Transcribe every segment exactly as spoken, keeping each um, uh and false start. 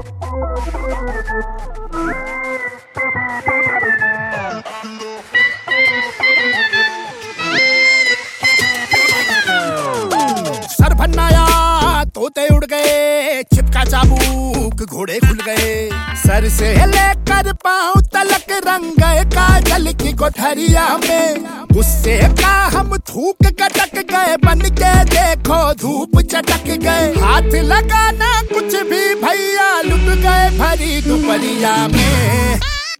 Sir भन्नाया तोते उड़ गए, छिपका चाबूक घोड़े खुल गए। सर से लेकर पांव तलक रंग गए काजल की कोठरिया में। गुस्से का हम थूक कटक गए, बन के देखो धूप चटक गए। हाथ लगाना कुछ भी भैया, लुट गए भरी दोपहरिया में।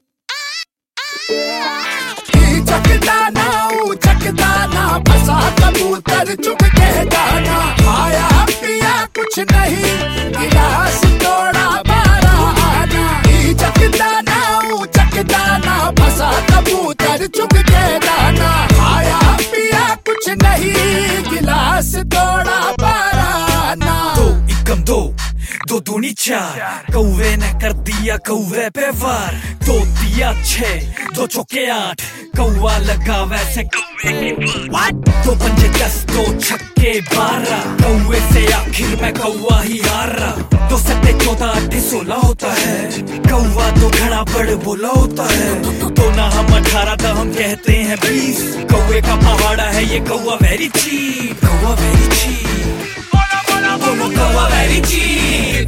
चकदाना चकदाना फंसा कबूतर चुप के दाना। खाया पिया कुछ नहीं, गिलास तोड़ा बारा आना। चकदाना चकदाना फंसा कबूतर चुप के दाना। खाया पिया कुछ नहीं, गिलास तोड़ा बारा आना। दो एकम दो दो दूनी चार, कौवे ने कर दिया कौवे पे वार। दो दिया छह, दो चौके आठ, कौवा लगा वैसे कौवे की बात। दो पंजे दस, दो छक्के बारह, कौवे से आखिर में कौवा ही हारा। दो सत्ते चौदह, आठ सोलह होता है, कौवा तो घड़ा बड़ बोला होता है। दो ना हम अठारह, तो हम कहते हैं बीस। कौवे का पहाड़ा है ये कौवा वेरी चीप, कौवा वेरी चीप, दोनों कौवा वेरी चीप।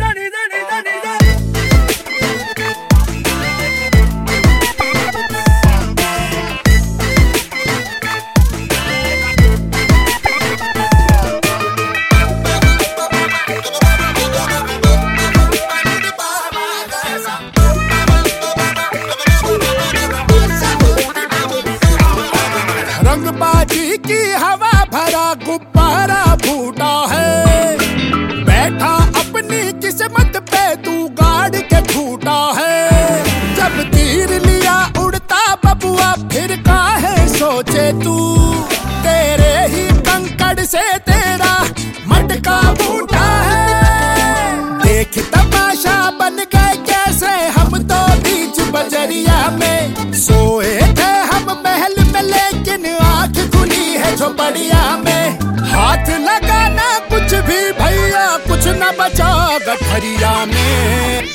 रंगबाजी की हवा भरा गुब्बारा फूटा है। बैठा अपनी किस्मत पे तू गाड़ के छूटा है। जब तीर लिया उड़ता बबुआ, फिर काहे सोचे तू। तेरे ही कंकड़ से तेरा मटका फूटा है। देख तमाशा बन गए कैसे हम तो बीच बजरिया में। सोए थे हम महल में लेकिन आंख खुली है झोपड़िया में। हाथ लगाना कुछ भी भैया, कुछ न बचा गठरिया में।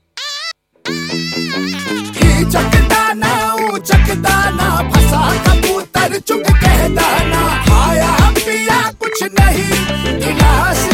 चकदाना चकदाना फंसा कबूतर चुप के दाना। खाया पिया कुछ नहीं, गिलास